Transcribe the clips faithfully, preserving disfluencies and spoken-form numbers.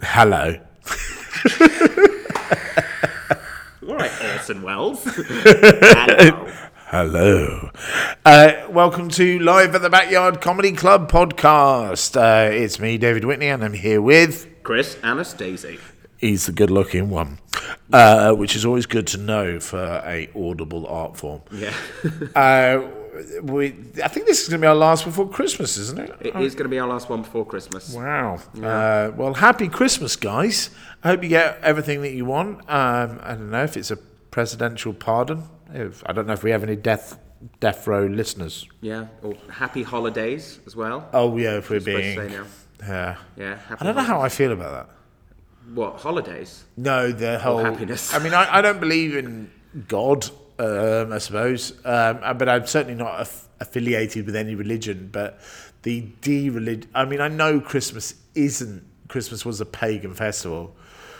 Hello. All right, Orson Welles. Hello. Hello. Uh, welcome to Live at the Backyard Comedy Club podcast. Uh, it's me, David Whitney, and I'm here with... Chris Anastasia. He's the good-looking one, uh, which is always good to know for a audible art form. Yeah. uh, we, I think this is going to be our last before Christmas, isn't it? It is going to be our last one before Christmas. Wow. Yeah. Uh, well, happy Christmas, guys. I hope you get everything that you want. Um, I don't know if it's a presidential pardon. If, I don't know if we have any death death row listeners. Yeah. Or happy holidays as well. Oh, yeah, if we're That's what I'm being... supposed to say now. Yeah. Yeah. Happy I don't know holidays. how I feel about that. What, holidays? No, the whole... happiness. I mean, I, I don't believe in God, um, I suppose, um, but I'm certainly not aff- affiliated with any religion, but the de-religion... I mean, I know Christmas isn't... Christmas was a pagan festival,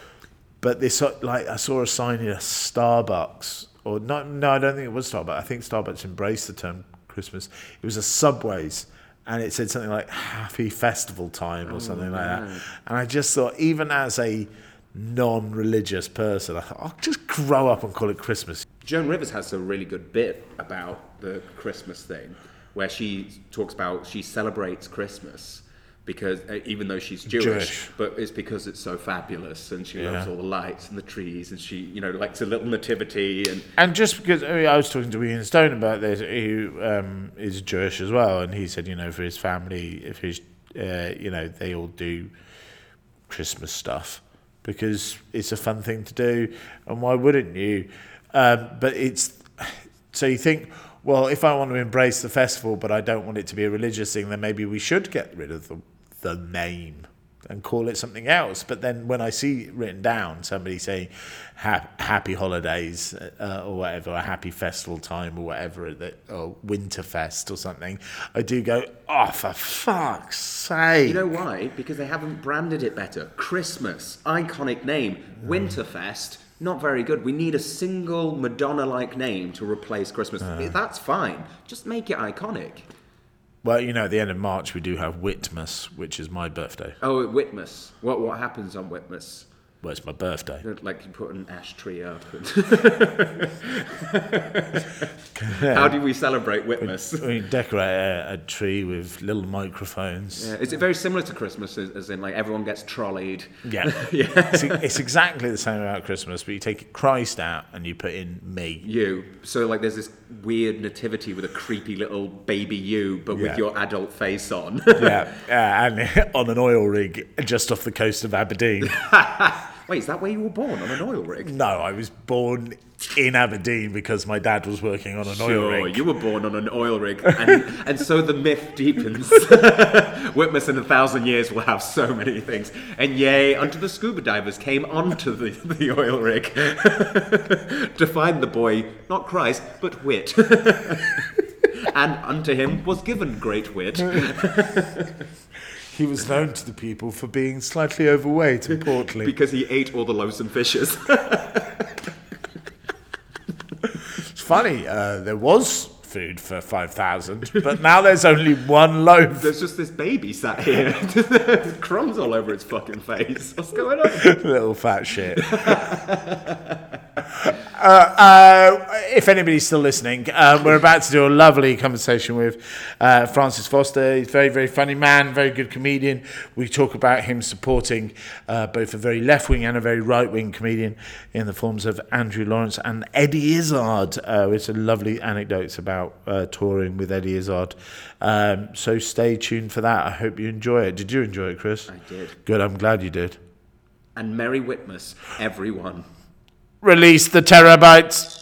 but this, like, I saw a sign in a Starbucks, or not, no, I don't think it was Starbucks. I think Starbucks embraced the term Christmas. It was a Subway's, and it said something like "Happy Festival Time" or oh, something like man. that. And I just thought, even as a non-religious person, I thought, I'll just grow up and call it Christmas. Joan Rivers has a really good bit about the Christmas thing, where she talks about she celebrates Christmas because uh, even though she's Jewish, Jewish, but it's because it's so fabulous, and she yeah. loves all the lights and the trees, and she, you know, likes a little nativity, and and just because I, mean, I was talking to Ian Stone about this, who um, is Jewish as well, and he said, you know, for his family, if his, uh, you know, they all do Christmas stuff because it's a fun thing to do, and why wouldn't you? Um, but it's so you think, well, if I want to embrace the festival, but I don't want it to be a religious thing, then maybe we should get rid of the the name and call it something else. But then when I see written down somebody saying ha- happy holidays uh, or whatever, or happy festival time or whatever, that, or Winterfest or something, I do go, oh, for fuck's sake. You know why? Because they haven't branded it better. Christmas, iconic name. Winterfest, not very good. We need a single Madonna-like name to replace Christmas. Uh. That's fine. Just make it iconic. Well, you know, at the end of March, we do have Whitmas, which is my birthday. Oh, Whitmas. What what happens on Whitmas? Well, it's my birthday. Like you put an ash tree up. And How do we celebrate Whitmas? We, we decorate a, a tree with little microphones. Yeah. Is it very similar to Christmas, as, as in like everyone gets trolleyed? Yeah. yeah. It's, it's exactly the same about Christmas, but you take Christ out and you put in me. You. So like there's this weird nativity with a creepy little baby you, but yeah. with your adult face on. yeah. Uh, and on an oil rig just off the coast of Aberdeen. Wait, is that where you were born, on an oil rig? No, I was born in Aberdeen because my dad was working on an sure, oil rig. You were born on an oil rig, and, and so the myth deepens. Whitmas in a thousand years will have so many things. And yea, unto the scuba divers came onto the, the oil rig to find the boy, not Christ, but wit. And unto him was given great wit. He was known to the people for being slightly overweight and portly. Because he ate all the loaves and fishes. It's funny, uh, there was food for five thousand, but now there's only one loaf. There's just this baby sat here. Crumbs all over its fucking face. What's going on? Little fat shit. Uh, uh, if anybody's still listening, uh, we're about to do a lovely conversation with uh, Francis Foster. He's a very, very funny man, very good comedian. We talk about him supporting uh, both a very left-wing and a very right-wing comedian in the forms of Andrew Lawrence and Eddie Izzard. Uh, with some lovely anecdotes about uh, touring with Eddie Izzard. Um, so stay tuned for that. I hope you enjoy it. Did you enjoy it, Chris? I did. Good, I'm glad you did. And Merry Whitmas, everyone. Release the terabytes.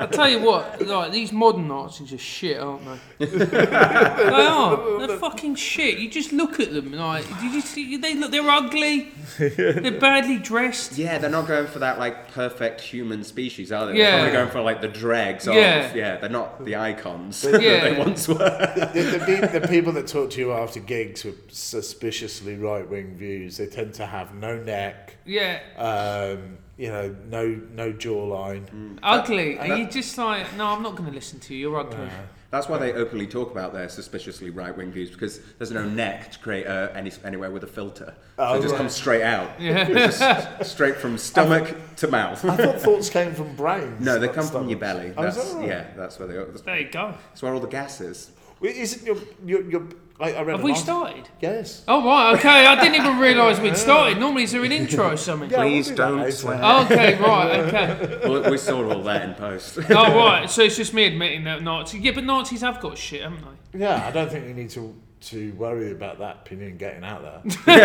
I tell you what, like these modern Nazis are shit, aren't they? They are. They're fucking shit. You just look at them, like, did you see? They look. They're ugly. They're badly dressed. Yeah, they're not going for that like perfect human species, are they? Yeah. They're probably going for like the dregs. Yeah. Of, yeah. They're not the icons Yeah. that they once were. The, the, the, the people that talk to you after gigs with suspiciously right-wing views, they tend to have no neck, Yeah. um, you know, no no jawline. Ugly. And you're just like, no, I'm not going to listen to you. You're ugly. That's why they openly talk about their suspiciously right-wing views, because there's no neck to create uh, any anywhere with a filter. Oh, so it just right. comes straight out. Yeah. It's just straight from stomach to mouth. I thought thoughts came from brains. No, they not come from your stomachs. belly. Oh, is That's, that right? Yeah, that's where they go. That's, There you go. that's where all the gas is. Well, isn't your your, your I, I read Have an we article- started? Yes. Oh, right, okay. I didn't even realise we'd started. Normally, is there an intro or something? Yeah, we'll Please do that don't later. swear. Okay, right, okay. we, we saw all that in post. Oh, right. So it's just me admitting that Nazis. Yeah, but Nazis have got shit, haven't they? Yeah, I don't think you need to to worry about that opinion getting out there.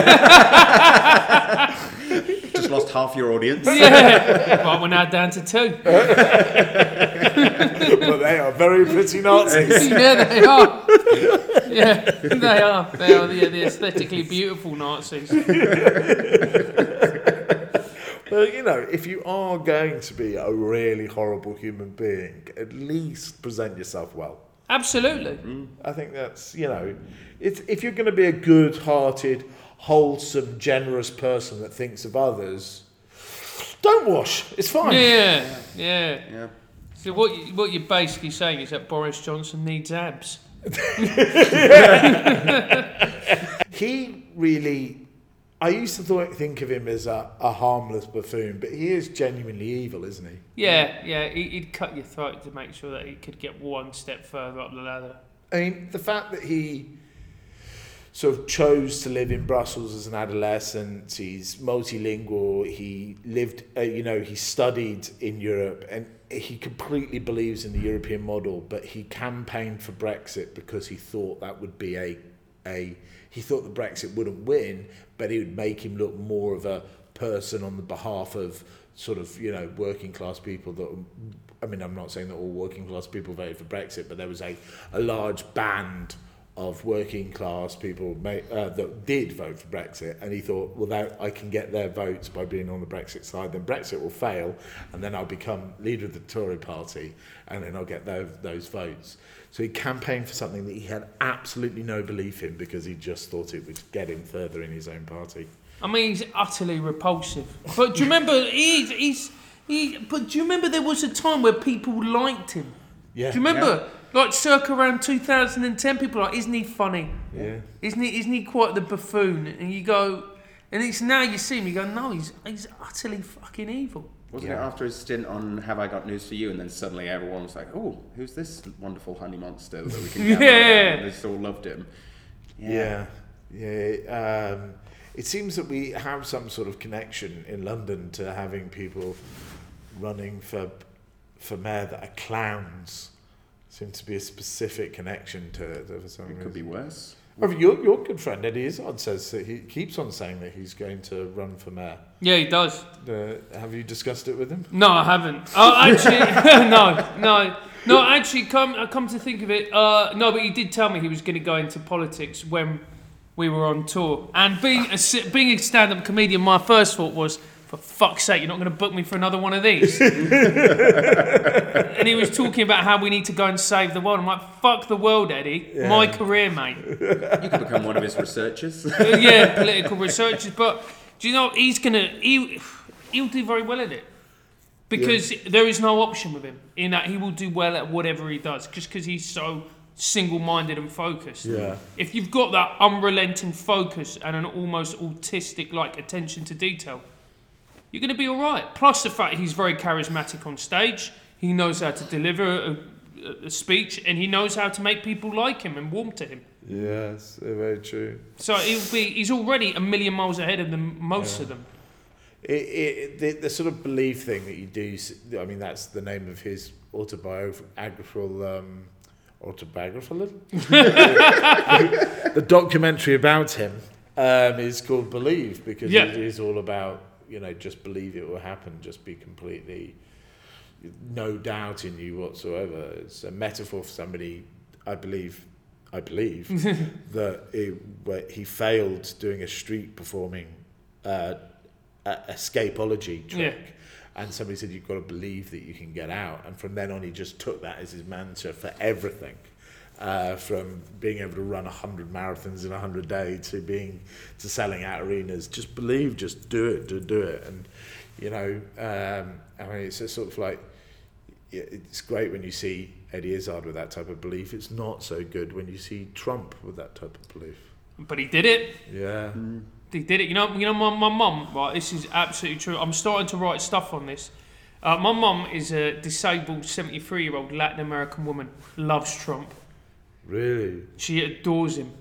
Just lost half your audience. Yeah. Right, we're now down to two. But they are very pretty Nazis. Yeah, they are. Yeah, they are. They are the, the aesthetically beautiful Nazis. Well, you know, if you are going to be a really horrible human being, at least present yourself well. Absolutely. I think that's, you know, it's, if you're going to be a good-hearted, wholesome, generous person that thinks of others, don't wash. It's fine. Yeah, yeah. Yeah. So what you, what you're basically saying is that Boris Johnson needs abs. He really... I used to th- think of him as a, a harmless buffoon, but he is genuinely evil, isn't he? Yeah, yeah. he- He'd cut your throat to make sure that he could get one step further up the ladder. I mean, the fact that he sort of chose to live in Brussels as an adolescent, he's multilingual, he lived, uh, you know, he studied in Europe, and he completely believes in the European model, but he campaigned for Brexit because he thought that would be a, a he thought that Brexit wouldn't win, but it would make him look more of a person on the behalf of sort of, you know, working class people that, I mean, I'm not saying that all working class people voted for Brexit, but there was a, a large band of working class people may, uh, that did vote for Brexit, and he thought, well, that I can get their votes by being on the Brexit side, then Brexit will fail, and then I'll become leader of the Tory party, and then I'll get those, those votes. So he campaigned for something that he had absolutely no belief in because he just thought it would get him further in his own party. I mean, he's utterly repulsive. But do you remember? He's he's he. But do you remember there was a time where people liked him? Yeah. Do you remember? Like circa around two thousand ten, people were like, isn't he funny? Yeah. Isn't he? Isn't he quite the buffoon? And you go, and it's now you see him, you go, no, he's he's utterly fucking evil. Wasn't Yeah. it after his stint on Have I Got News for You, and then suddenly everyone was like, oh, who's this wonderful honey monster that we can count on? Yeah. And they just all loved him. Yeah, yeah. Um, it seems that we have some sort of connection in London to having people running for for mayor that are clowns. Seems to be a specific connection to it. For some It reason. could be worse. Oh, your, your good friend Eddie Izzard says that he keeps on saying that he's going to run for mayor. Yeah, he does. Uh, have you discussed it with him? No, I haven't. Oh, actually, no, no, no. Actually, come I come to think of it, uh, no, but he did tell me he was going to go into politics when we were on tour. And being a si- being a stand-up comedian, my first thought was, for fuck's sake, you're not going to book me for another one of these. And he was talking about how we need to go and save the world. I'm like, fuck the world, Eddie. Yeah. My career, mate. You could become one of his researchers. Uh, yeah, political researchers. But do you know he's gonna he he'll do very well at it because there is no option with him in that he will do well at whatever he does just because he's so single-minded and focused. Yeah. If you've got that unrelenting focus and an almost autistic-like attention to detail, you're going to be all right. Plus the fact he's very charismatic on stage, he knows how to deliver a, a speech, and he knows how to make people like him and warm to him. Yes, very true. So he'll be, he's already a million miles ahead of them, most Yeah. of them. It, it, the, the sort of belief thing that you do, I mean, that's the name of his autobiographical, um, autobiographical? The documentary about him um, is called Believe, because Yeah. it is all about, you know, just believe it will happen, just be completely, no doubt in you whatsoever. It's a metaphor for somebody, I believe, I believe that it, where he failed doing a street performing uh, a escapology trick. Yeah. And somebody said, you've got to believe that you can get out. And from then on, he just took that as his mantra for everything. Uh, from being able to run one hundred marathons in one hundred days to being to selling out arenas. Just believe, just do it, do, do it. And, you know, um, I mean, it's just sort of like, it's great when you see Eddie Izzard with that type of belief. It's not so good when you see Trump with that type of belief. But he did it. Yeah. Mm. He did it. You know, you know, my my mum, right, this is absolutely true. I'm starting to write stuff on this. Uh, my mum is a disabled seventy-three-year-old Latin American woman, loves Trump. Really? She adores him.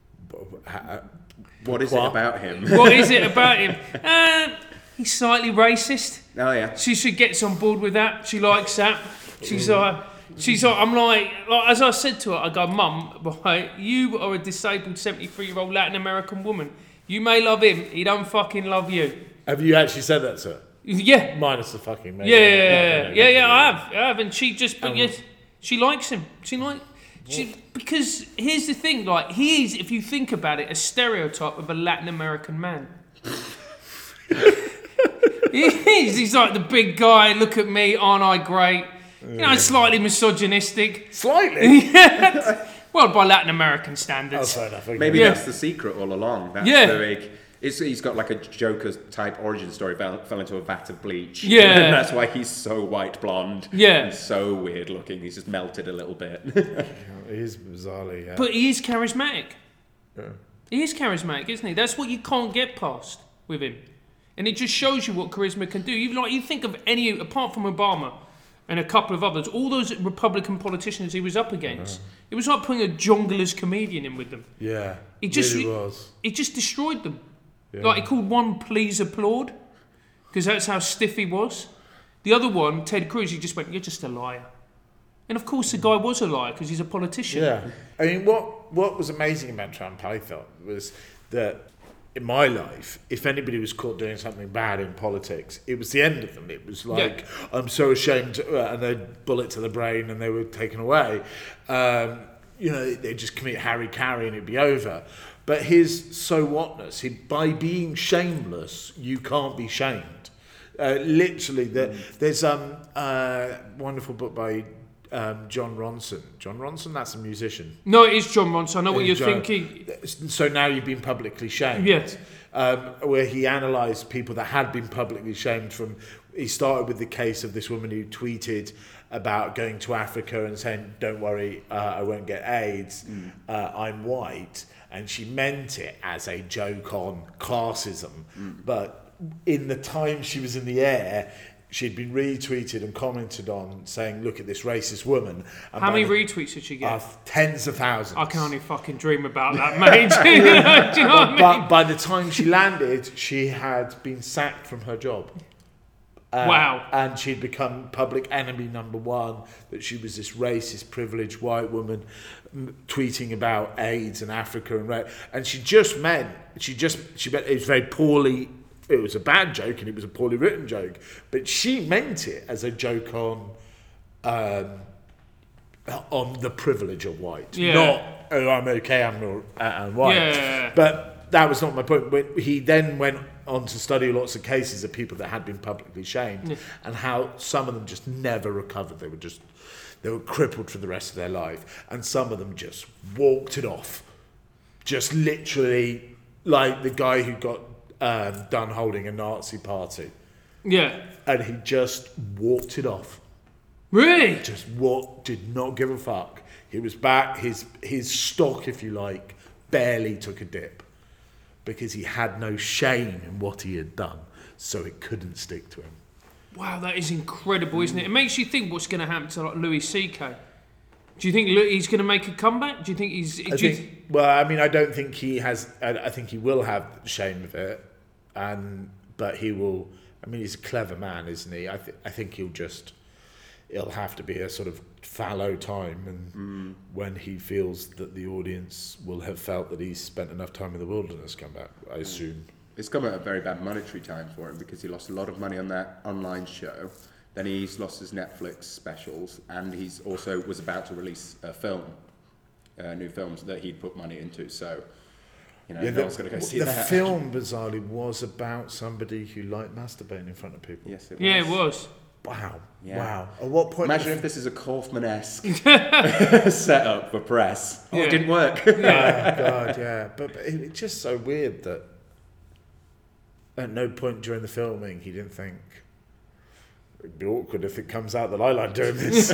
What is it about him? What is it about him? Uh, he's slightly racist. Oh yeah. She she gets on board with that. She likes that. She's like, she's like, I'm like, like, as I said to her, I go, Mum, right, you are a disabled seventy-three-year-old Latin American woman. You may love him, he don't fucking love you. Have you actually said that to her? Yeah. Minus the fucking maybe. Yeah, yeah, yeah, yeah, yeah, I have, I have, and she just, but Um, yes, she likes him. She like, she, because here's the thing, like, he is, if you think about it, a stereotype of a Latin American man. He is, he's like the big guy, look at me, aren't I great? You know, slightly misogynistic. Slightly? Well, by Latin American standards. Oh, fair enough. Okay. Maybe Yeah. that's the secret all along. That's Yeah. the big. It's, he's got like a Joker type origin story. Fell, fell into a vat of bleach. Yeah. And that's why he's so white blonde. Yeah. And so weird looking. He's just melted a little bit. It is bizarrely, yeah. But he is charismatic. Yeah. He is charismatic, isn't he? That's what you can't get past with him. And it just shows you what charisma can do. You like you think of any, apart from Obama and a couple of others, all those Republican politicians he was up against, Uh-huh. it was like putting a jongleurs comedian in with them. Yeah, He just really was. He just destroyed them. Yeah. Like, he called one please applaud, because that's how stiff he was. The other one, Ted Cruz, he just went, you're just a liar. And of course the guy was a liar, because he's a politician. Yeah. I mean, what what was amazing about Trump, I thought, was that in my life, if anybody was caught doing something bad in politics, it was the end of them. It was like, yeah. I'm so ashamed, uh, and they'd bullet to the brain and they were taken away. Um, you know, they'd just commit Harry-Carry and it'd be over. But his so whatness, he, by being shameless, you can't be shamed. Uh, literally, the, mm. there's a um, uh, wonderful book by um, John Ronson. John Ronson, that's a musician. No, it is John Ronson. I know what you're John, thinking. So now you've been publicly shamed. Yes. Um, where he analysed people that had been publicly shamed from... He started with the case of this woman who tweeted about going to Africa and saying, don't worry, uh, I won't get AIDS, mm. uh, I'm white. And she meant it as a joke on classism. Mm. But in the time she was in the air, she'd been retweeted and commented on saying, look at this racist woman. And how many the, retweets did she get? Uh, tens of thousands. I can only fucking dream about that, mate. Do you know, do you know what I mean? But by the time she landed, she had been sacked from her job. Uh, wow. And she'd become public enemy number one, that she was this racist, privileged white woman m- tweeting about AIDS and Africa and rape. And she just meant, she just, she meant, it was very poorly, it was a bad joke and it was a poorly written joke, but she meant it as a joke on, um, on the privilege of white. Yeah. Not, oh, I'm okay, I'm, not, I'm white. Yeah. But that was not my point. But he then went on to study lots of cases of people that had been publicly shamed, yeah. and how some of them just never recovered. They were just, they were crippled for the rest of their life. And some of them just walked it off. Just literally, like the guy who got um, done holding a Nazi party. Yeah. And he just walked it off. Really? Just walked, did not give a fuck. He was back, his his stock, if you like, barely took a dip. Because he had no shame in what he had done, so it couldn't stick to him. Wow, that is incredible, isn't it? It makes you think what's going to happen to like Louis C K. Do you think he's going to make a comeback? Do you think he's? I think, th- well, I mean, I don't think he has. I, I think he will have shame of it, and but he will. I mean, he's a clever man, isn't he? I, th- I think he'll just. It'll have to be a sort of fallow time, and mm. when he feels that the audience will have felt that he's spent enough time in the wilderness, come back, I assume. It's come at a very bad monetary time for him because he lost a lot of money on that online show. Then he's lost his Netflix specials, and he's also was about to release a film, uh, new films that he'd put money into. So, you know, Yeah, no the, one's going to go see the that. film, bizarrely, was about somebody who liked masturbating in front of people. Yes, it was. Yeah, it was. Wow. Yeah. Wow. At what point? Imagine if this is a Kaufman-esque setup for press. Oh, Yeah. it didn't work. Oh, God, yeah. But, but it, it's just so weird that at no point during the filming he didn't think, it'd be awkward if it comes out that I like doing this.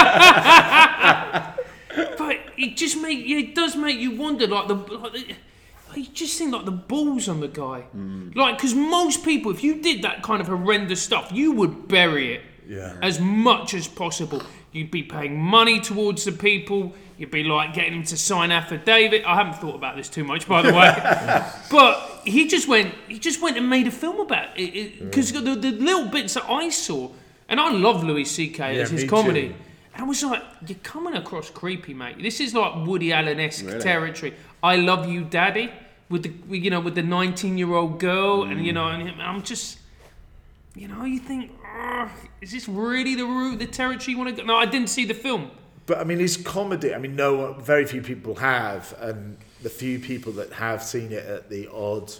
But it just make yeah, it does make you wonder, like the like the, you just think like the balls on the guy, Mm. like because most people, if you did that kind of horrendous stuff, you would bury it Yeah. as much as possible. You'd be paying money towards the people. You'd be like getting them to sign affidavit. I haven't thought about this too much, by the way, but he just went. He just went and made a film about it because the, the little bits that I saw, and I love Louis C K Yeah, as his me comedy. too. And I was like, you're coming across creepy, mate. This is like Woody Allen-esque Really? territory. I Love You, Daddy, with the you know with the nineteen-year-old girl, and you know, and him- I'm just, you know, you think, "Ugh, is this really the route, the territory you want to go? No, I didn't see the film. But I mean, his comedy, I mean, no one, very few people have, and the few people that have seen it at the odd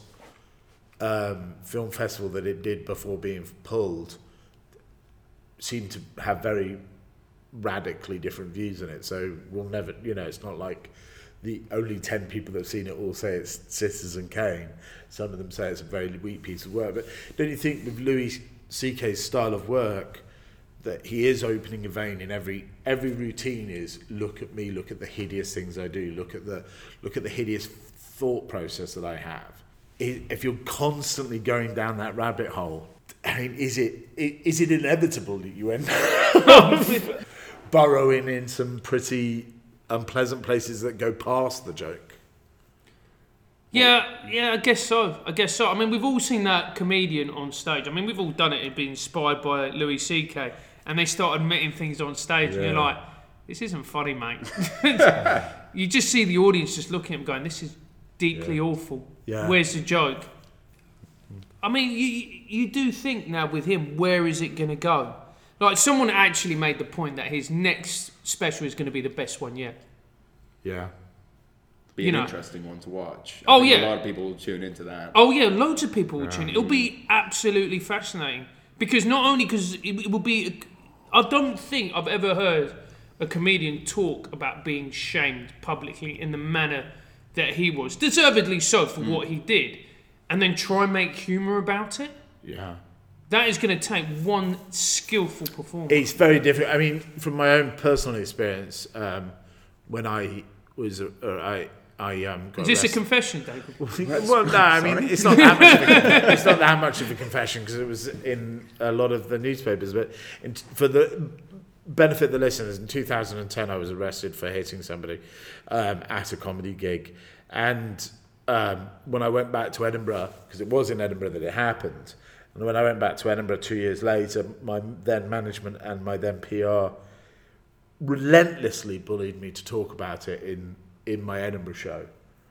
um, film festival that it did before being pulled seem to have very radically different views on it. So we'll never, you know, it's not like the only ten people that have seen it all say it's Citizen Kane. Some of them say it's a very weak piece of work. But don't you think with Louis C K's style of work, that he is opening a vein in every every routine is look at me, look at the hideous things I do, look at the look at the hideous thought process that I have. I- If you're constantly going down that rabbit hole, I mean, is it i- is it inevitable that you end up burrowing in some pretty unpleasant places that go past the joke? Yeah, yeah, I guess so. I guess so. I mean, we've all seen that comedian on stage. I mean, we've all done it and been inspired by Louis C K, and they start admitting things on stage, and you're Yeah. like, this isn't funny, mate. You just see the audience just looking at him going, this is deeply awful. Yeah. Where's the joke? I mean, you you do think now with him, where is it going to go? Like, someone actually made the point that his next special is going to be the best one yet. Yeah. Be You an know. interesting one to watch. Oh, I think yeah. A lot of people will tune into that. Oh yeah, loads of people will tune in. It'll be absolutely fascinating because not only because it, it will be. I don't think I've ever heard a comedian talk about being shamed publicly in the manner that he was, deservedly so for what he did, and then try and make humour about it. Yeah. That is going to take one skillful performer. It's very different. I mean, from my own personal experience, um, when I was, uh, I, I um, got Is this a arrested. confession, David? Well, no, I mean, it's not that much. Of a, it's not that much of a confession because it was in a lot of the newspapers. But in, for the benefit of the listeners, in two thousand ten, I was arrested for hitting somebody um, at a comedy gig, and um, when I went back to Edinburgh, because it was in Edinburgh that it happened, and when I went back to Edinburgh two years later, my then management and my then P R relentlessly bullied me to talk about it in in my Edinburgh show.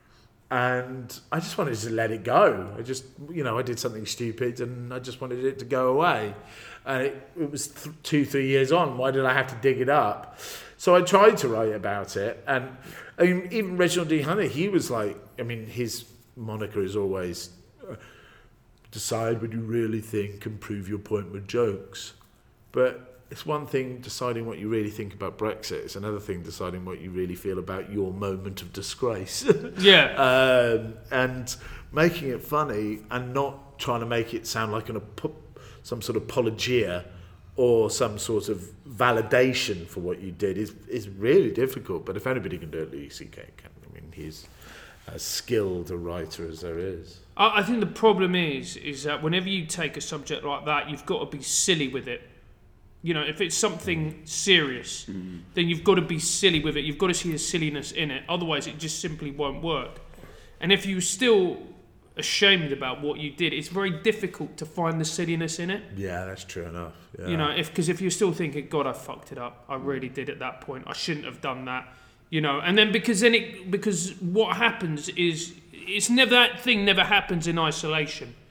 And I just wanted to let it go. I just, you know, I did something stupid and I just wanted it to go away. And it, it was th- two, three years on. Why did I have to dig it up? So I tried to write about it. And I mean, even Reginald D. Hunter, he was like, I mean, his moniker is always uh, decide what you really think and prove your point with jokes. But it's one thing deciding what you really think about Brexit. It's another thing deciding what you really feel about your moment of disgrace. Yeah. um, and making it funny and not trying to make it sound like an ap- some sort of apologia or some sort of validation for what you did is is really difficult. But if anybody can do it, Louis C K can. I mean, he's as skilled a writer as there is. I, I think the problem is, is that whenever you take a subject like that, you've got to be silly with it. You know, if it's something serious, mm. then you've got to be silly with it. You've got to see the silliness in it. Otherwise, it just simply won't work. And if you're still ashamed about what you did, it's very difficult to find the silliness in it. Yeah, that's true enough. Yeah. You know, if because if you're still thinking, God, I fucked it up. I really did at that point. I shouldn't have done that. You know, and then because then it because what happens is it's never that thing never happens in isolation.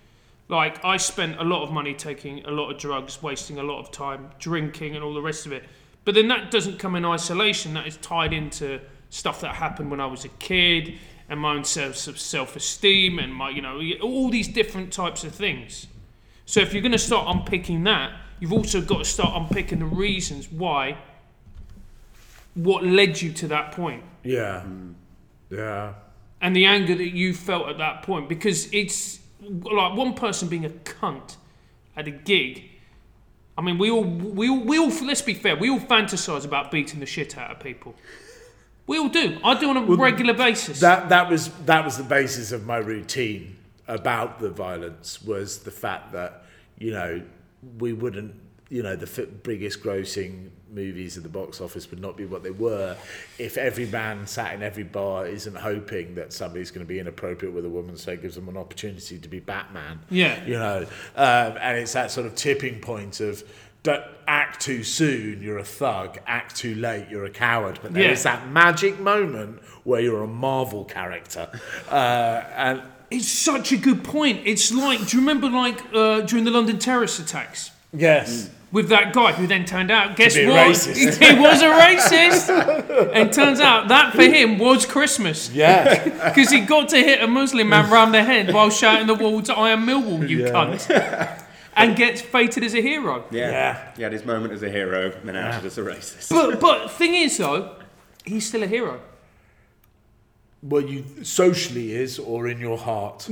Like, I spent a lot of money taking a lot of drugs, wasting a lot of time drinking and all the rest of it. But then that doesn't come in isolation. That is tied into stuff that happened when I was a kid and my own self self-esteem and my, you know, all these different types of things. So if you're going to start unpicking that, you've also got to start unpicking the reasons why, what led you to that point. Yeah. Yeah. And the anger that you felt at that point. Because it's like one person being a cunt at a gig. I mean, we all, we all, we all, let's be fair, we all fantasize about beating the shit out of people. We all do. I do on a well, regular basis. That that was that was the basis of my routine about the violence, was the fact that, you know, we wouldn't, you know, the f- biggest grossing movies at the box office would not be what they were if every man sat in every bar isn't hoping that somebody's going to be inappropriate with a woman, so it gives them an opportunity to be Batman. Yeah. You know, um, and it's that sort of tipping point of, don't act too soon, you're a thug. Act too late, you're a coward. But there Yeah. is that magic moment where you're a Marvel character. Uh, and It's such a good point. It's like, do you remember like uh, during the London terrorist attacks? yes. With that guy who then turned out, guess be a what? racist. He was a racist. And turns out that for him was Christmas. Yeah. Because he got to hit a Muslim man round the head while shouting the words, I am Millwall, you Yeah. cunt. And gets fated as a hero. Yeah. Yeah. He had his moment as a hero, then outed as a racist. But but thing is though, he's still a hero. Well, you socially is, or in your heart.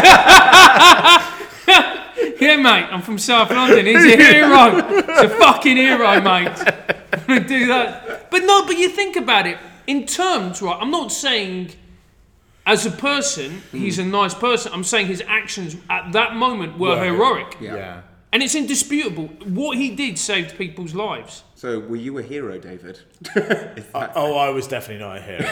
Yeah, mate, I'm from South London. He's a hero. He's a fucking hero, mate. I'm gonna do that. But no, but you think about it in terms, right? I'm not saying as a person he's a nice person. I'm saying his actions at that moment were Right. heroic, Yeah. Yeah. and it's indisputable. What he did saved people's lives. So, were you a hero, David? Uh, oh, I was definitely not a hero.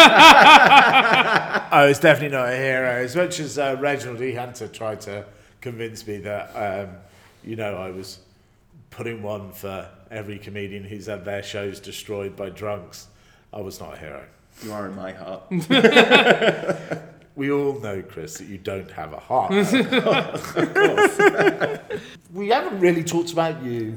I was definitely not a hero. As much as uh, Reginald E. Hunter tried to convince me that, um, you know, I was putting one for every comedian who's had their shows destroyed by drunks, I was not a hero. You are in my heart. We all know, Chris, that you don't have a heart. We haven't really talked about you.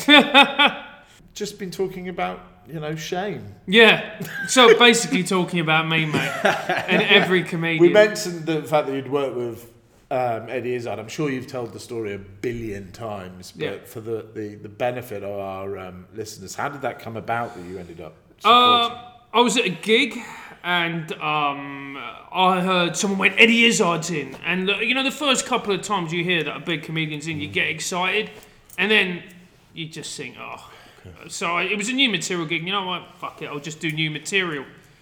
Just been talking about, you know, shame. Yeah. So basically, talking about me, mate, and every comedian. We mentioned the fact that you'd worked with um, Eddie Izzard. I'm sure you've told the story a billion times, but Yeah. for the, the, the benefit of our um, listeners, how did that come about that you ended up supporting? Uh, I was at a gig and um, I heard someone went, Eddie Izzard's in. And, uh, you know, the first couple of times you hear that a big comedian's in, you get excited. And then you just think, oh. Okay. So I, it was a new material gig. You know what? Fuck it, I'll just do new material.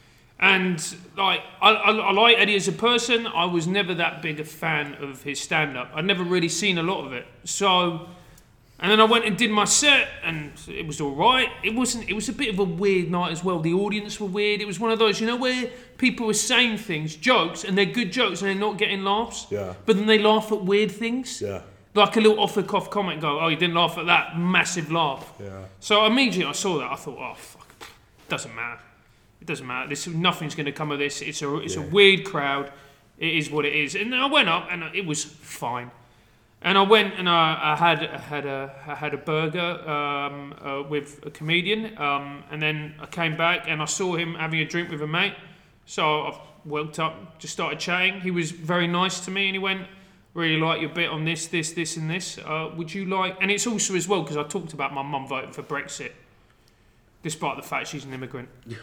And, like, I, I, I like Eddie as a person. I was never that big a fan of his stand-up. I'd never really seen a lot of it. So... And then I went and did my set, and it was all right. It wasn't. It was a bit of a weird night as well. The audience were weird. It was one of those, you know, where people were saying things, jokes, and they're good jokes, and they're not getting laughs. Yeah. But then they laugh at weird things. Yeah. Like a little off-the-cuff comment, go, "Oh, you didn't laugh at that massive laugh." Yeah. So immediately I saw that. I thought, "Oh, fuck, it doesn't matter. It doesn't matter. This nothing's going to come of this. It's a it's Yeah. a weird crowd. It is what it is." And I went up, and it was fine. And I went and I, I had I had a I had a burger um, uh, with a comedian, um, and then I came back and I saw him having a drink with a mate. So I walked up, just started chatting. He was very nice to me, and he went, "Really like your bit on this, this, this, and this. Uh, would you like?" And it's also as well because I talked about my mum voting for Brexit, despite the fact she's an immigrant. Yeah.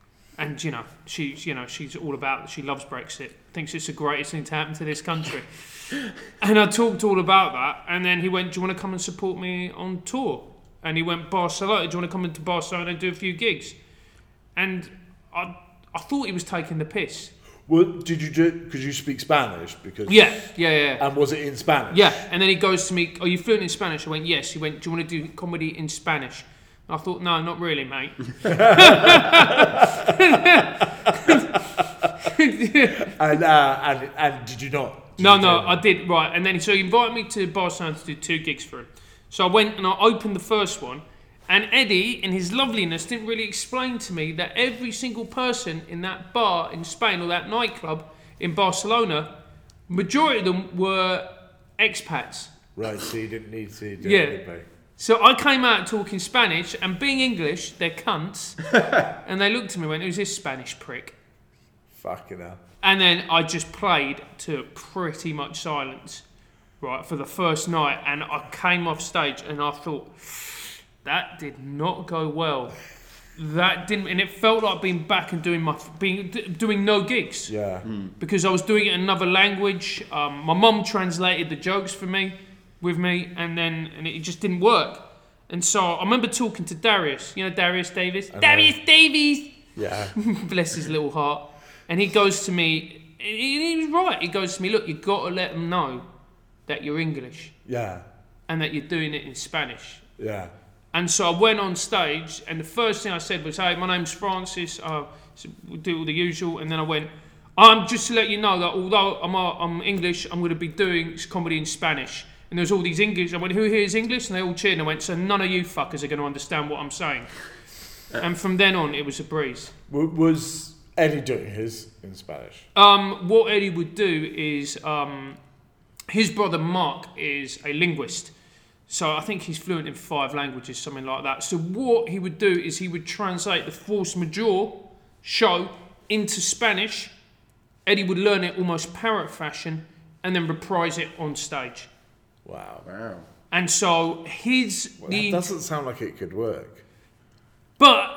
And you know she's you know she's all about she loves Brexit, thinks it's the greatest thing to happen to this country. And I talked all about that, and then he went, "Do you want to come and support me on tour?" And he went, "Barcelona, do you want to come into Barcelona and do a few gigs?" And I I thought he was taking the piss. Well, did you do? Because you speak Spanish. Because Yeah, yeah, yeah. And was it in Spanish? Yeah, and then he goes to me, "Are you fluent in Spanish?" I went, "Yes." He went, "Do you want to do comedy in Spanish?" And I thought, "No, not really, mate." And uh, and and did you not? Did No, you no, do I did, right. And then so he invited me to Barcelona to do two gigs for him. So I went and I opened the first one, and Eddie, in his loveliness, didn't really explain to me that every single person in that bar in Spain or that nightclub in Barcelona, majority of them were expats. Right, so you didn't need to do Yeah. anything. So I came out talking Spanish, and being English, they're cunts. And they looked at me and went, "Who's this Spanish prick?" Fucking hell. And then I just played to pretty much silence, right, for the first night. And I came off stage and I thought, that did not go well. That didn't, and it felt like being back and doing my, being d- doing no gigs. Yeah. Because I was doing it in another language. Um, my mum translated the jokes for me, with me, and then and it just didn't work. And so I remember talking to Darius, you know Darius Davis? Darius Davies! Yeah. Bless his little heart. And he goes to me, and he was right, he goes to me, look, you've got to let them know that you're English Yeah. and that you're doing it in Spanish. Yeah. And so I went on stage, and the first thing I said was, "Hey, my name's Francis. Uh, so we'll do all the usual." And then I went, "I'm just to let you know that although I'm uh, I'm English, I'm going to be doing comedy in Spanish." And there was all these English. I went, "Who here is English?" And they all cheered. And I went, "So none of you fuckers are going to understand what I'm saying." And from then on, it was a breeze. W- was Eddie doing his in Spanish? Um, what Eddie would do is, um, his brother Mark is a linguist. So I think he's fluent in five languages, something like that. So what he would do is he would translate the Force Majeure show into Spanish. Eddie would learn it almost parrot fashion and then reprise it on stage. Wow. Wow. And so his... Well, the, that doesn't sound like it could work. but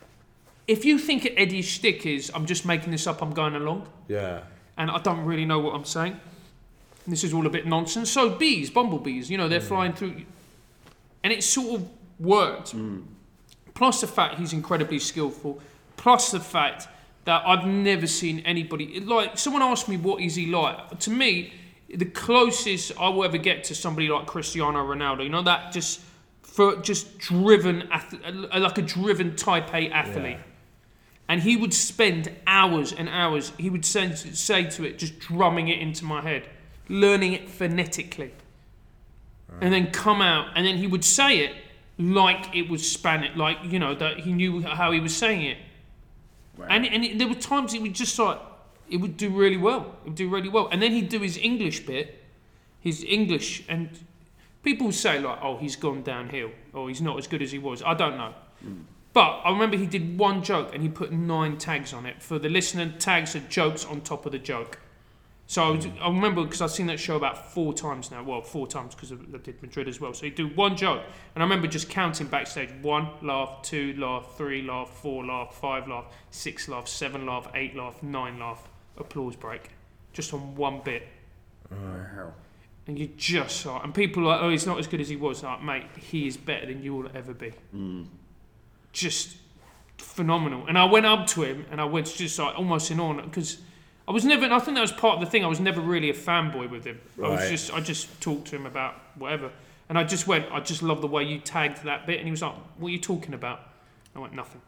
if you think Eddie's shtick is, I'm just making this up, I'm going along, Yeah. and I don't really know what I'm saying, this is all a bit nonsense. So bees, bumblebees, you know, they're mm. flying through. And it sort of worked. Mm. Plus the fact he's incredibly skillful. Plus the fact that I've never seen anybody... Like, someone asked me, what is he like? To me, the closest I will ever get to somebody like Cristiano Ronaldo, you know, that just... for just driven... Like a driven Type A athlete. Yeah. And he would spend hours and hours, he would say, say to it, just drumming it into my head. Learning it phonetically, right. And then come out, and then he would say it like it was Spanish, like, you know, that he knew how he was saying it. Right. And and it, there were times he would just like, it would do really well, it would do really well, and then he'd do his English bit, his English, and people say like, oh, he's gone downhill, or he's not as good as he was. I don't know, mm. But I remember he did one joke and he put nine tags on it. For the listener, tags are jokes on top of the joke. So I, was, I remember, because I've seen that show about four times now. Well, four times because I did Madrid as well. So he'd do one joke. And I remember just counting backstage. One laugh, two laugh, three laugh, four laugh, five laugh, six laugh, seven laugh, eight laugh, nine laugh. Applause break. Just on one bit. Wow. And you just like... And people are like, oh, he's not as good as he was. Like, mate, he is better than you will ever be. Mm. Just phenomenal. And I went up to him and I went just like almost in awe. Because... I was never, and I think that was part of the thing, I was never really a fanboy with him. Right. I was just, I just talked to him about whatever. And I just went, I just love the way you tagged that bit. And he was like, what are you talking about? I went, nothing.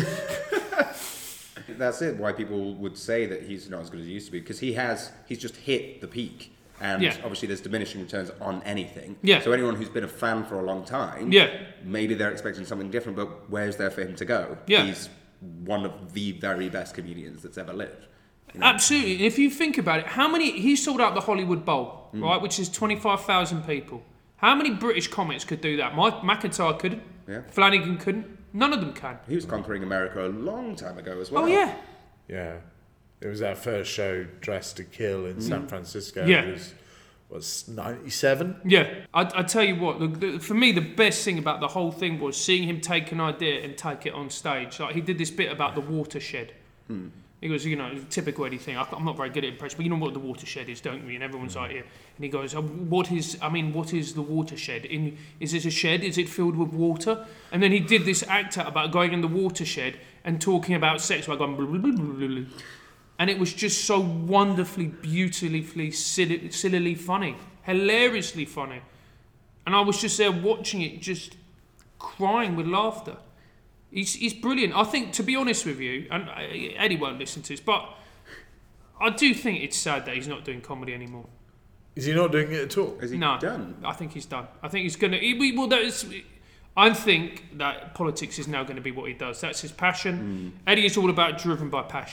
That's it, why people would say that he's not as good as he used to be. Because he has, he's just hit the peak. And yeah. Obviously there's diminishing returns on anything. Yeah. So anyone who's been a fan for a long time, yeah. maybe they're expecting something different, but where's there for him to go? Yeah. He's one of the very best comedians that's ever lived. You know? Absolutely. And if you think about it, how many... He sold out the Hollywood Bowl, mm. right, which is twenty-five thousand people. How many British comics could do that? Mike McIntyre couldn't. Yeah. Flanagan couldn't. None of them can. He was conquering America a long time ago as well. Oh, yeah. Yeah. It was our first show, Dressed to Kill, in mm. San Francisco. Yeah. It was, was ninety-seven? Yeah. I, I tell you what, the, the, for me, the best thing about the whole thing was seeing him take an idea and take it on stage. Like, he did this bit about the watershed. Hmm. He goes, you know, typical Eddie thing. I'm not very good at impression, but you know what the watershed is, don't we? And everyone's mm. like, yeah. And he goes, oh, what is, I mean, what is the watershed? In, is it a shed? Is it filled with water? And then he did this act out about going in the watershed and talking about sex, like going, blah, blah, blah, blah, blah. And it was just so wonderfully, beautifully, silly, sillily funny, hilariously funny. And I was just there watching it, just crying with laughter. He's, he's brilliant. I think, to be honest with you, and Eddie won't listen to this, but I do think it's sad that he's not doing comedy anymore. Is he not doing it at all? Is he no, done? I think he's done. I think he's going to... He, well, that is, I think that politics is now going to be what he does. That's his passion. Mm. Eddie is all about driven by passion.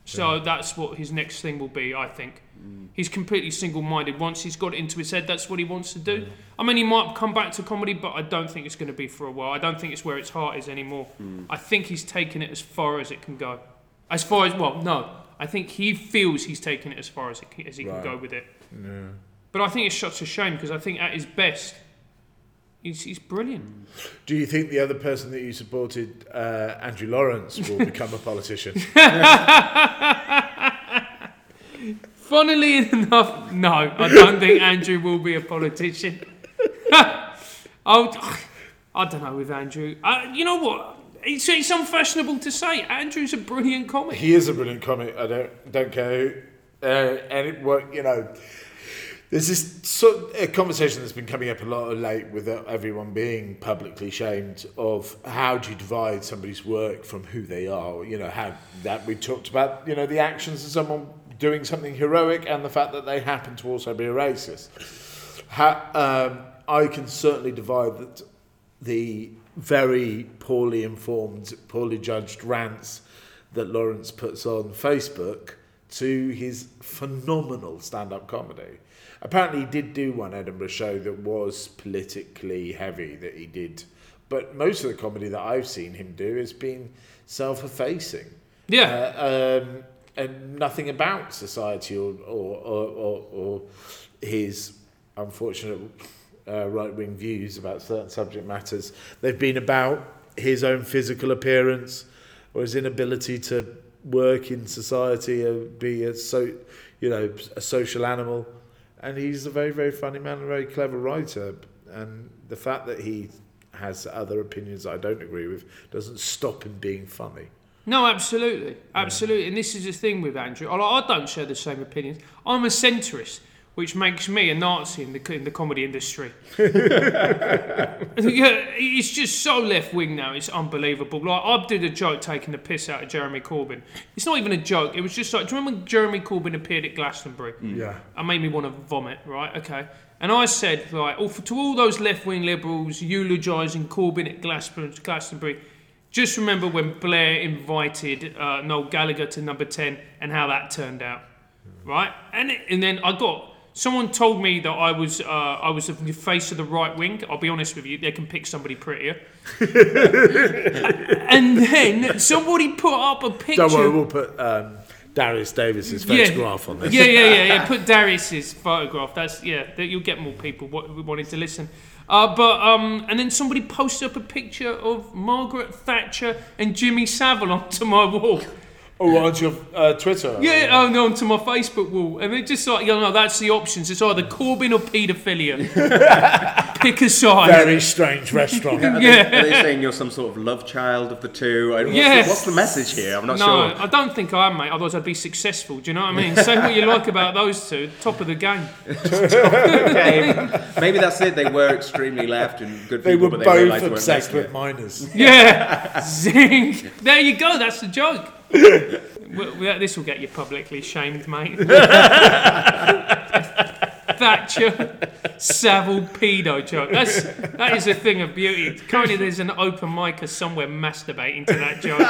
So yeah. that's what his next thing will be, I think. Mm. He's completely single-minded. Once he's got it into his head, that's what he wants to do. Mm. I mean, he might come back to comedy, but I don't think it's going to be for a while. I don't think it's where its heart is anymore. Mm. I think he's taken it as far as it can go. As far as, well, no. I think he feels he's taken it as far as, it, as he right. can go with it. Yeah. But I think it's such a shame, because I think at his best, he's, he's brilliant. Do you think the other person that you supported, uh, Andrew Lawrence, will become a politician? Funnily enough, no. I don't think Andrew will be a politician. I'll, I don't know with Andrew. Uh, you know what? It's, it's unfashionable to say. Andrew's a brilliant comic. He is a brilliant comic. I don't don't care who. Uh, and it work, you know. There's this sort of a conversation that's been coming up a lot of late with everyone being publicly shamed of how do you divide somebody's work from who they are. You know, how that we talked about, you know, the actions of someone doing something heroic and the fact that they happen to also be a racist. How, um, I can certainly divide that the very poorly informed, poorly judged rants that Lawrence puts on Facebook to his phenomenal stand-up comedy. Apparently he did do one Edinburgh show that was politically heavy that he did, but most of the comedy that I've seen him do has been self-effacing. Yeah. Uh, um, and nothing about society or or, or, or, or his unfortunate uh, right-wing views about certain subject matters. They've been about his own physical appearance or his inability to work in society or be a so you know a social animal. And he's a very, very funny man, a very clever writer. And the fact that he has other opinions that I don't agree with doesn't stop him being funny. No, absolutely. Absolutely. Yeah. And this is the thing with Andrew. I don't share the same opinions. I'm a centrist, which makes me a Nazi in the, in the comedy industry. Yeah, it's just so left-wing now. It's unbelievable. Like, I did a joke taking the piss out of Jeremy Corbyn. It's not even a joke. It was just like, do you remember when Jeremy Corbyn appeared at Glastonbury? Mm. Yeah. It made me want to vomit, right? Okay. And I said, like, oh, for, to all those left-wing liberals eulogising Corbyn at Glastonbury, just remember when Blair invited uh, Noel Gallagher to number ten and how that turned out, right? And it, and then I got... Someone told me that I was uh, I was the face of the right wing. I'll be honest with you, they can pick somebody prettier. And then somebody put up a picture. Don't worry, we'll put um, Darius Davis's photograph yeah. on this. Yeah, yeah, yeah, yeah. Put Darius's photograph. That's yeah. You'll get more people wanting to listen. Uh, but um, and then somebody posted up a picture of Margaret Thatcher and Jimmy Savile onto my wall. Oh, on your uh, Twitter? Yeah, oh no, onto my Facebook wall. And they're just like, you know, that's the options. It's either Corbyn or paedophilia. Pick a side. Very strange restaurant. Are, yeah. they, are they saying you're some sort of love child of the two? What's, yeah. the, what's the message here? I'm not no, sure. No, I don't think I am, mate. Otherwise I'd be successful. Do you know what I mean? Say what you like about those two. Top of the game. Okay. Maybe that's it. They were extremely left and good they people, were but they both realised obsessed they weren't with minors. Yeah. Zing. There you go. That's the joke. Well, this will get you publicly shamed, mate. Thatcher, Savile, pedo joke. That's that is a thing of beauty. Currently, there's an open micer somewhere masturbating to that joke.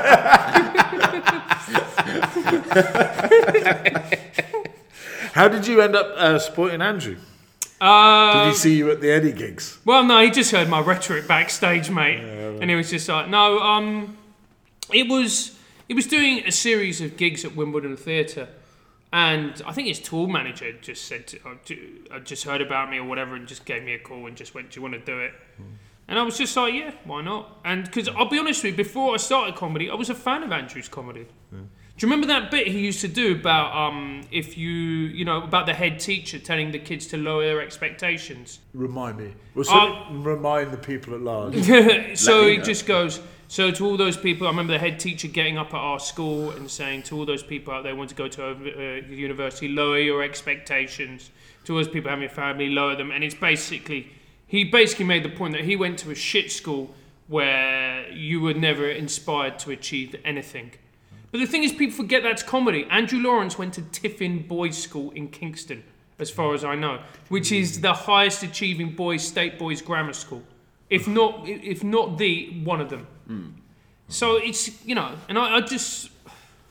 How did you end up uh, supporting Andrew? Uh, did he see you at the Eddie gigs? Well, no, he just heard my rhetoric backstage, mate, yeah, yeah. And he was just like, "No, um, it was." He was doing a series of gigs at Wimbledon Theatre, and I think his tour manager just said, to, I just heard about me or whatever, and just gave me a call and just went, do you want to do it? Mm. And I was just like, yeah, why not? And because I'll be honest with you, before I started comedy, I was a fan of Andrew's comedy. Mm. Do you remember that bit he used to do about um, if you, you know, about the head teacher telling the kids to lower their expectations? Remind me. Well, so uh, remind the people at large. So he just goes... So to all those people, I remember the head teacher getting up at our school and saying to all those people out there who want to go to uh, university, lower your expectations. To all those people having a family, lower them. And it's basically, he basically made the point that he went to a shit school where you were never inspired to achieve anything. But the thing is, people forget that's comedy. Andrew Lawrence went to Tiffin Boys School in Kingston, as far as I know, which is the highest achieving boys, state boys grammar school. If not, if not the one of them. Mm. So it's, you know, and I, I just,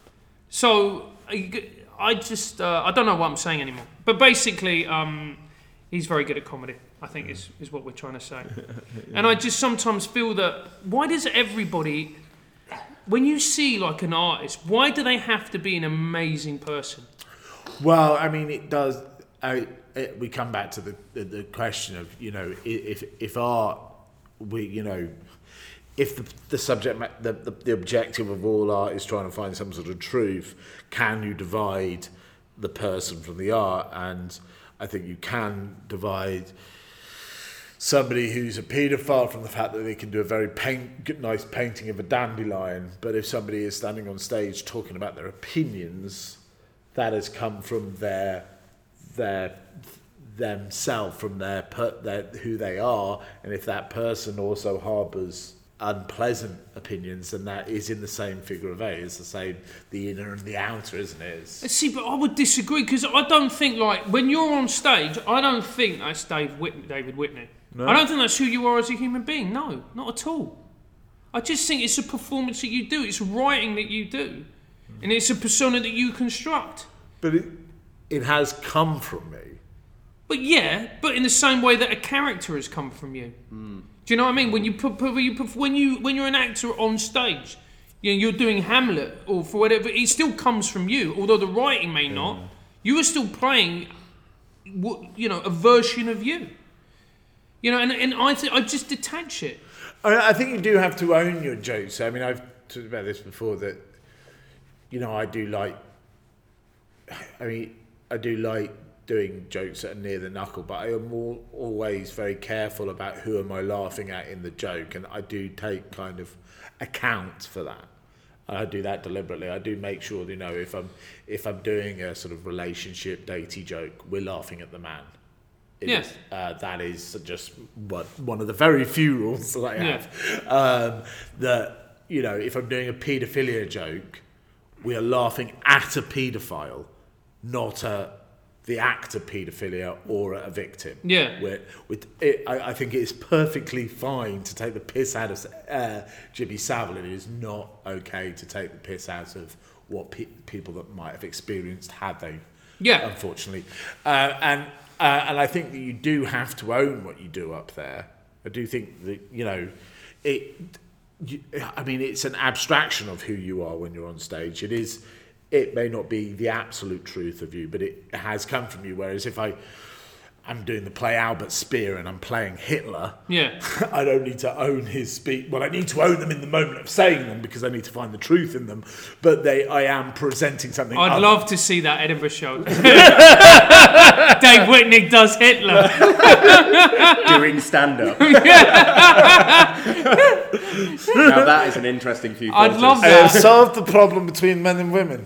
So I, I just uh, I don't know what I'm saying anymore. But basically, um, he's very good at comedy. I think is is what we're trying to say. Yeah. And I just sometimes feel that why does everybody, when you see like an artist, why do they have to be an amazing person? Well, I mean, it does. I, it, we come back to the, the the question of, you know, if if art, we you know, if the the subject ma- the, the the objective of all art is trying to find some sort of truth, can you divide the person from the art? And I think you can divide somebody who's a paedophile from the fact that they can do a very paint, nice painting of a dandelion, but if somebody is standing on stage talking about their opinions, that has come from their their themselves, from their, per, their who they are, and if that person also harbours unpleasant opinions, then that is in the same figure of eight. It's the same, the inner and the outer, isn't it? It's, See, but I would disagree because I don't think like when you're on stage, I don't think that's Dave Whitney, David Whitney. No. I don't think that's who you are as a human being. No, not at all. I just think it's a performance that you do. It's writing that you do, and it's a persona that you construct. But it it has come from me. But yeah, but in the same way that a character has come from you. Mm. Do you know what I mean? When you put, put, when you put, when you when you're an actor on stage, you know, you're doing Hamlet or for whatever, it still comes from you. Although the writing may not, yeah. You are still playing, you know, a version of you. You know, and, and I th- I just detach it. I, I think you do have to own your jokes. I mean, I've talked about this before that, you know, I do like, I mean, I do like doing jokes that are near the knuckle, but I am all, always very careful about who am I laughing at in the joke, and I do take kind of account for that. I do that deliberately. I do make sure, you know, if I'm if I'm doing a sort of relationship datey joke, we're laughing at the man. It yes, is, uh, that is just what one of the very few rules that I have. Yeah. Um, that, you know, if I'm doing a paedophilia joke, we are laughing at a paedophile, not at the act of paedophilia or at a victim. Yeah, We're, with it, I, I think it is perfectly fine to take the piss out of uh, Jimmy Savile. It is not okay to take the piss out of what pe- people that might have experienced had they. Yeah, unfortunately, uh, and. Uh, and I think that you do have to own what you do up there. I do think that, you know, it. You, I mean, it's an abstraction of who you are when you're on stage. It is. It may not be the absolute truth of you, but it has come from you. Whereas if I, I'm doing the play Albert Speer and I'm playing Hitler, yeah, I don't need to own his speech. Well, I need to own them in the moment of saying them because I need to find the truth in them. But they, I am presenting something. I'd other. love to see that Edinburgh show. Dave Whitney does Hitler doing stand-up. Now that is an interesting few. I'd filters. love I that. have solved the problem between men and women.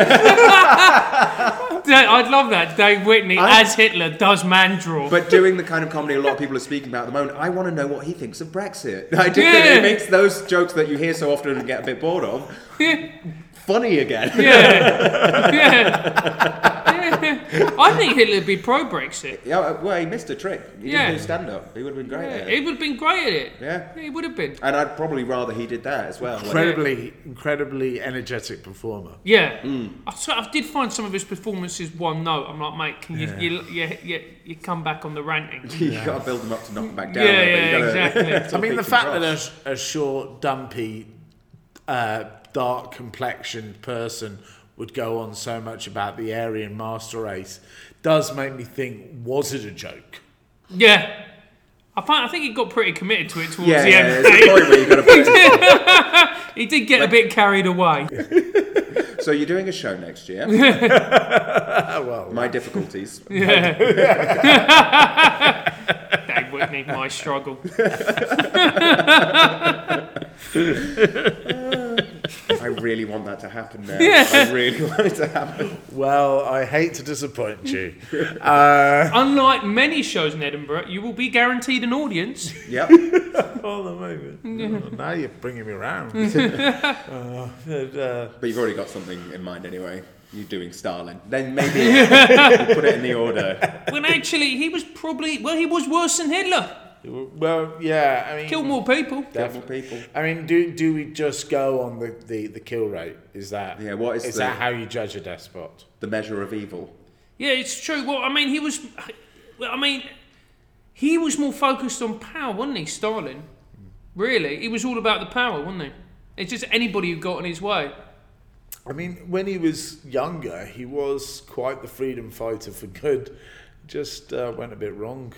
I'd love that. Dave Whitney I, as Hitler does Mandraw. But doing the kind of comedy a lot of people are speaking about at the moment, I want to know what he thinks of Brexit. I do Yeah. think it makes those jokes that you hear so often and get a bit bored of funny again. Yeah. yeah. I think Hitler would be pro-Brexit. Yeah, well, he missed a trick. He Yeah. didn't do stand-up. He would have been great Yeah, at he it. would have been great at it. Yeah. yeah he would have been. And I'd probably rather he did that as well. Incredibly, incredibly energetic performer. Yeah. Mm. I, so I did find some of his performances one note. I'm like, mate, can you Yeah. you, you, you, you come back on the ranting? you Yeah. got to build them up to knock them back down. Yeah, but you yeah, gotta- exactly. I mean, the peaks fact and that troughs. a, a short, dumpy, uh, dark complexioned person would go on so much about the Aryan master race does make me think, was it a joke? Yeah. I, find, I think he got pretty committed to it towards Yeah, the yeah, end. there's a point where you got to put it. He did get a bit carried away. So you're doing a show next year. Well, My difficulties. Yeah. Dave Whitney, my struggle. I really want that to happen now. Yeah. I really want it to happen. well, I hate to disappoint you. Uh, Unlike many shows in Edinburgh, you will be guaranteed an audience. Yep. oh, the moment. Oh, now you're bringing me around. uh, but, uh, But you've already got something in mind anyway. You're doing Stalin. Then maybe you put it in the order. When actually, he was probably, well, he was worse than Hitler. Well, yeah, I mean, Kill more people. Devil people. I mean, do do we just go on the, the, the kill rate? Is that Yeah, what is is the- that how you judge a despot? The measure of evil. Yeah, it's true. Well, I mean, he was. Well, I mean, he was more focused on power, wasn't he, Stalin? Really, he was all about the power, wasn't he? It's just anybody who got in his way. I mean, when he was younger, he was quite the freedom fighter for good. Just uh, went a bit wrong.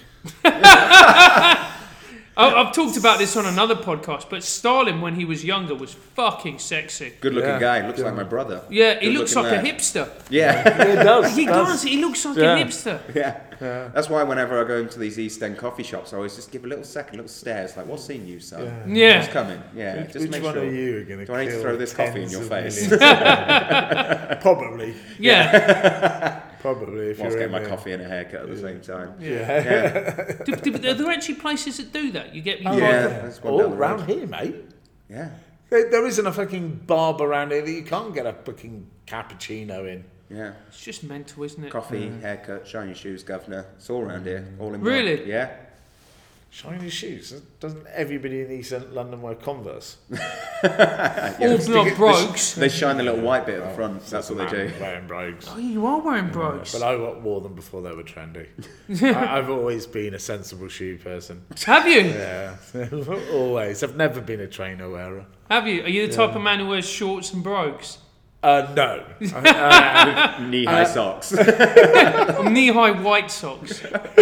I- I've talked about this on another podcast, but Stalin, when he was younger, was fucking sexy. Good looking Yeah. guy. Looks like my brother. Yeah, he Good looks looking like a lad. hipster. Yeah. He does. He does. He looks like Yeah. a hipster. yeah. That's why whenever I go into these East End coffee shops, I always just give a little second, little stares, like, what's in you, son? Yeah. What's coming? Yeah. Which, just which make one sure. of you are going to Do I need to kill throw this coffee in tens your of face? millions? Probably. Yeah. Probably. If Whilst you're getting in my there. coffee and a haircut at the same time. Yeah. Yeah. do, do, are there actually places that do that? You get you Oh, buy- Yeah. yeah. There's one Oh, down the round road. here, mate. Yeah. There, there isn't a fucking barber around here that you can't get a fucking cappuccino in. Yeah. It's just mental, isn't it? Coffee, haircut, shiny shoes, governor. It's all around here. All in Really? one. Yeah. Shiny shoes. Doesn't everybody in East London wear Converse? Or not brogues. They shine the little white bit at the front. That's what they do. Wearing brogues. Oh, you are wearing brogues. But I wore them before they were trendy. I, I've always been a sensible shoe person. Have you? Yeah, always. I've never been a trainer wearer. Have you? Are you the type of man who wears shorts and brogues? Uh, no. Uh, Knee-high socks. Knee-high white socks.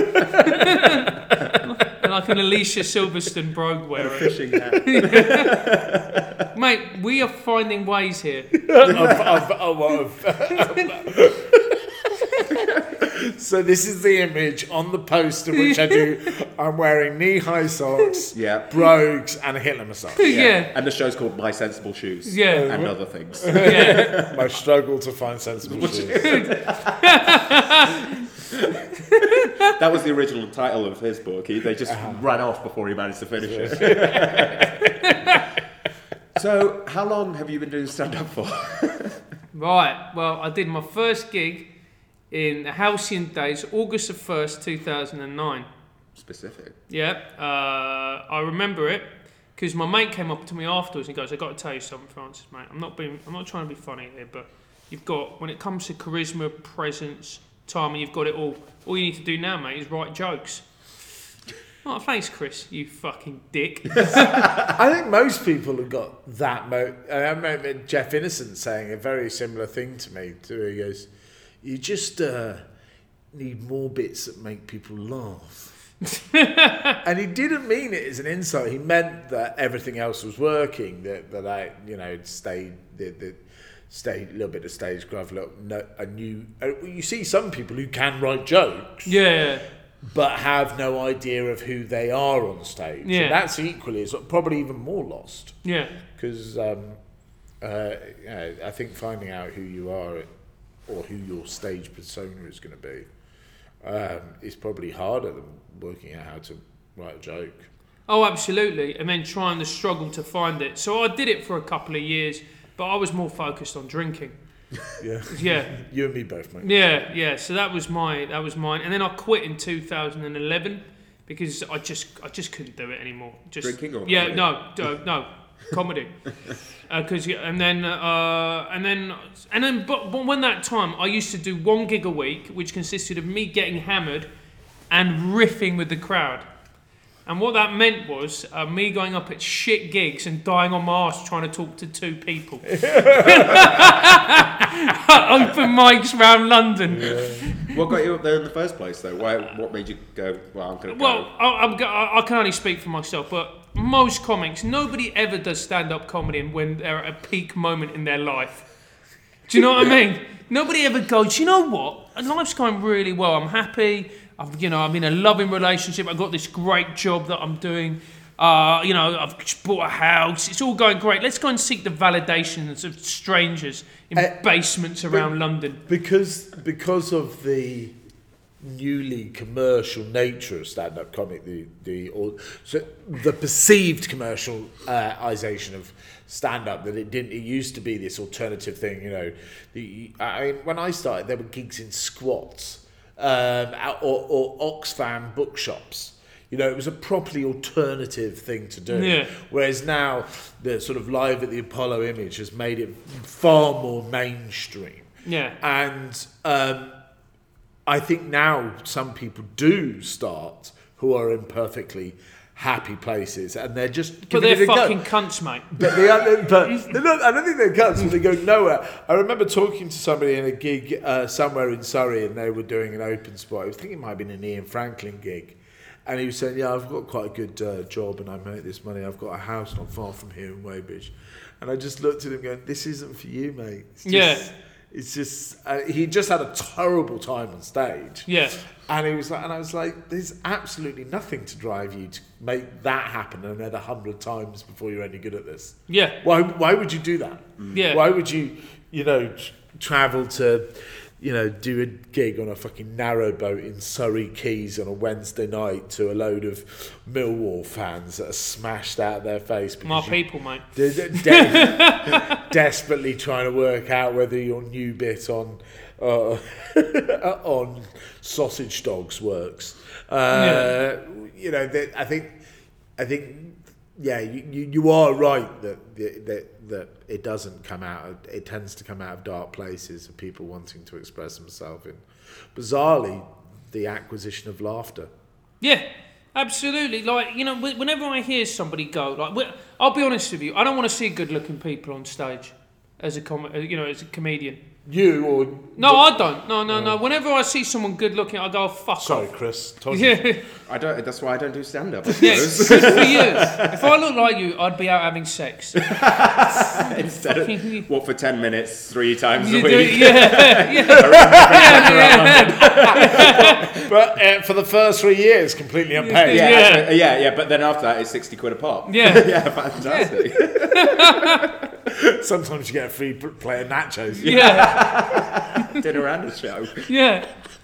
Like an Alicia Silverstone brogue wearer. Fishing hat. Mate, we are finding ways here. of, of, of, of, so this is the image on the poster which I do. I'm wearing knee-high socks, Yeah. brogues, and a Hitler moustache. Yeah. And the show's called My Sensible Shoes. Yeah. And other things. Yeah. My struggle to find sensible shoes. That was the original title of his book. He, they just ran off before he managed to finish it. So, how long have you been doing stand-up for? Right. Well, I did my first gig in the Halcyon Days, August the first, two thousand nine. Specific. Yeah. Uh, I remember it because my mate came up to me afterwards and he goes, "I got to tell you something, Francis, mate. I'm not being, I'm not trying to be funny here, but you've got, when it comes to charisma, presence, time, and you've got it all. All you need to do now, mate, is write jokes." Oh, thanks, Chris. You fucking dick. I think most people have got that. Mo- I remember Jeff Innocent saying a very similar thing to me. Too. He goes, "You just uh, need more bits that make people laugh." And he didn't mean it as an insult. He meant that everything else was working. That that I, you know, stayed the the. Stay a little bit of stage graph, a, little, no, a new. Uh, you see some people who can write jokes, Yeah. but have no idea of who they are on stage. Yeah. And that's equally, is probably even more lost. Yeah. Because um, uh, you know, I think finding out who you are or who your stage persona is going to be um, is probably harder than working out how to write a joke. Oh, absolutely. And then trying to struggle to find it. So I did it for a couple of years, but I was more focused on drinking. Yeah, Yeah. you and me both, mate. Yeah, yeah. So that was my that was mine, and then I quit in two thousand eleven because I just I just couldn't do it anymore. Just Drinking or yeah, comedy? no, no, no, comedy. Because uh, and then uh, and then and then but, but when that time I used to do one gig a week, which consisted of me getting hammered and riffing with the crowd. And what that meant was uh, me going up at shit gigs and dying on my arse trying to talk to two people. Open mics around London. What got you up there in the first place, though? Why, what made you go, well, I'm going to go? Well, I, I'm, go- I I can only speak for myself, but most comics, nobody ever does stand-up comedy when they're at a peak moment in their life. Do you know what I mean? Nobody ever goes, you know what? Life's going really well. I'm happy. I've, you know, I'm in a loving relationship. I've got this great job that I'm doing. Uh, you know, I've just bought a house. It's all going great. Let's go and seek the validations of strangers in Uh, basements around London. Because because of the newly commercial nature of stand-up comic, the the or, so the perceived commercialisation of stand-up, that it didn't. It used to be this alternative thing. You know, the I mean, when I started, there were gigs in squats um, or, or Oxfam bookshops. You know, it was a properly alternative thing to do. Yeah. Whereas now, the sort of Live at the Apollo image has made it far more mainstream. Yeah. And um, I think now some people do start who are in perfectly happy places, and they're just But giving they're it a fucking go. cunts, mate. But they are, but they're not, I don't think they're cunts, but they go nowhere. I remember talking to somebody in a gig uh, somewhere in Surrey, and they were doing an open spot. I was thinking it might have been an Ian Franklin gig. And he was saying, yeah, I've got quite a good uh, job and I make this money. I've got a house not far from here in Weybridge. And I just looked at him going, this isn't for you, mate. It's just, Yeah. It's just, uh, he just had a terrible time on stage. Yeah. And he was like, and I was like, there's absolutely nothing to drive you to make that happen another hundred times before you're any good at this. Yeah. Why, why would you do that? Yeah. Why would you, you know, tr- travel to, you know, do a gig on a fucking narrowboat in Surrey Quays on a Wednesday night to a load of Millwall fans that are smashed out of their face because My you- people, mate. they're de- de- desperately trying to work out whether your new bit on uh, on sausage dogs works. Uh, Yeah. You know, they, I think, I think, yeah, you, you, you are right that, that that it doesn't come out. Of, it tends to come out of dark places of people wanting to express themselves in. Bizarrely, the acquisition of laughter. Yeah, absolutely. Like, you know, wh- whenever I hear somebody go, like, wh- I'll be honest with you, I don't want to see good-looking people on stage as a com- uh, you know, as a comedian. You or No, I don't. No, no, no. Whenever I see someone good-looking, I go, fuck sorry, off. Chris. Told you. Yeah, I don't. That's why I don't do stand up. yeah, good for you. If I looked like you, I'd be out having sex. Instead of what for ten minutes, three times You a do, week. yeah, yeah. But uh, for the first three years, completely unpaid. Yeah, Yeah. actually, yeah, yeah. But then after that, it's sixty quid a pop. Yeah. yeah, fantastic. Sometimes you get a free pl- plate of nachos. Yeah, Dinner and a show. yeah.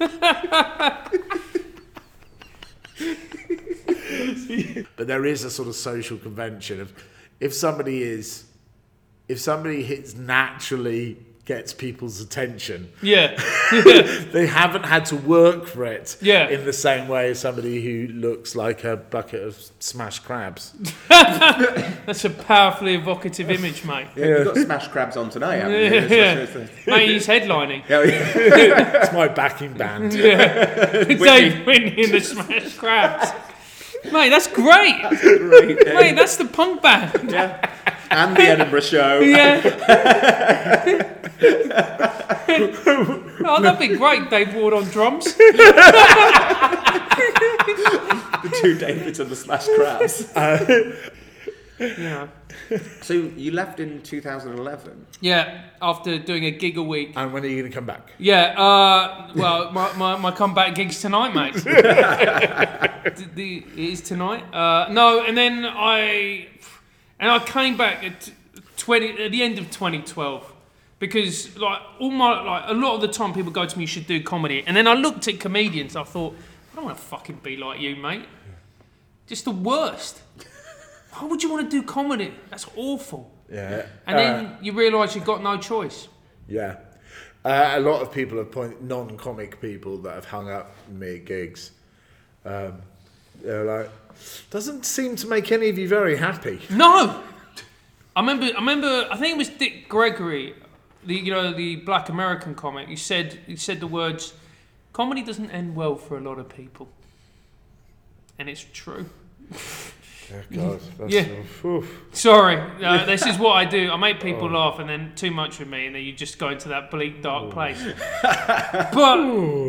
But there is a sort of social convention of if somebody is, if somebody hits naturally gets people's attention, Yeah, they haven't had to work for it Yeah. in the same way as somebody who looks like a bucket of smashed crabs. that's a powerfully evocative image, mate. Yeah, you've got Smash Crabs on tonight, haven't you? Yeah, It's- yeah. it's- it's- Mate, he's headlining. yeah, yeah. It's my backing band. Dave Whitney and the Smash Crabs. Mate, that's great. Great. yeah. Mate, that's the punk band. Yeah. And the Edinburgh show. Yeah. Oh, that'd be great, Dave Ward on drums. The two Davids and the Smash Crabs. Yeah. So you left in two thousand eleven. Yeah, after doing a gig a week. And when are you going to come back? Yeah, uh, well, my, my, my comeback gig's tonight, mate. the, the, it is tonight. Uh, no, and then I, and I came back at twenty at the end of twenty twelve because like all my like a lot of the time people go to me, you should do comedy, and then I looked at comedians. I thought, I don't want to fucking be like you, mate. Just the worst. Why would you want to do comedy? That's awful. Yeah. And Uh, then you realise you've got no choice. Yeah. Uh, a lot of people have pointed, non-comic people that have hung up me at gigs. Um, they're like, doesn't seem to make any of you very happy. No, I remember. I remember. I think it was Dick Gregory, the you know the Black American comic. He said he said the words, "Comedy doesn't end well for a lot of people," and it's true. Oh, God. That's, Yeah. oof. Sorry, uh, this is what I do. I make people laugh, and then too much with me, and then you just go into that bleak, dark place. But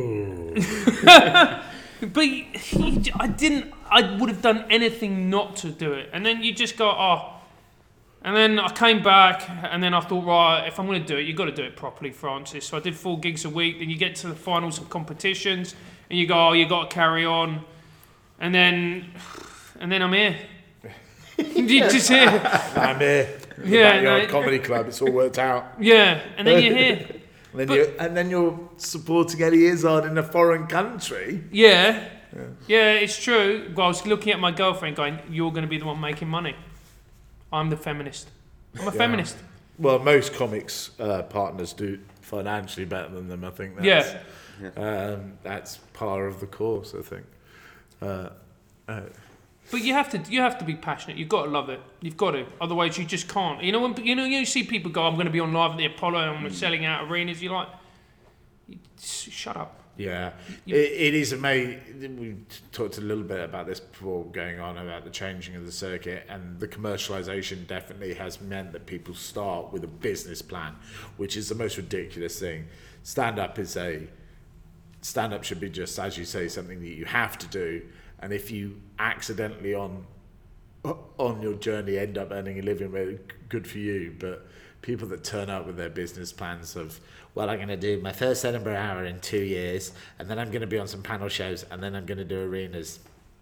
but he, I didn't. I would have done anything not to do it, and then you just go, oh. And then I came back, and then I thought, right, if I'm going to do it, you've got to do it properly, Francis. So I did four gigs a week. Then you get to the finals of competitions, and you go, oh, you got to carry on. And then, and then I'm here. You just here. I'm here. In the Yeah, Backyard no, Comedy Club. It's all worked out. Yeah, and then you're here. And then, But- you're, and then you're supporting Eddie Izzard in a foreign country. Yeah. Yeah, it's true. Well, I was looking at my girlfriend going, you're going to be the one making money. I'm the feminist. I'm a Yeah. feminist. Well, most comics uh, partners do financially better than them. I think that's, Yeah. um, that's par of the course, I think. Uh, Uh, But you have to you have to be passionate. You've got to love it. You've got to. Otherwise, you just can't. You know when you know you see people go, "I'm going to be on live at the Apollo and we're selling out arenas." You're like, shut up. Yeah, You- it, it is amazing. We talked a little bit about this before going on about the changing of the circuit, and the commercialization definitely has meant that people start with a business plan, which is the most ridiculous thing. Stand up is a stand up should be just, as you say, something that you have to do, and if you accidentally on on your journey end up earning a living, well, good for you. But people that turn up with their business plans of, well, I'm going to do my first Edinburgh Hour in two years, and then I'm going to be on some panel shows, and then I'm going to do arenas.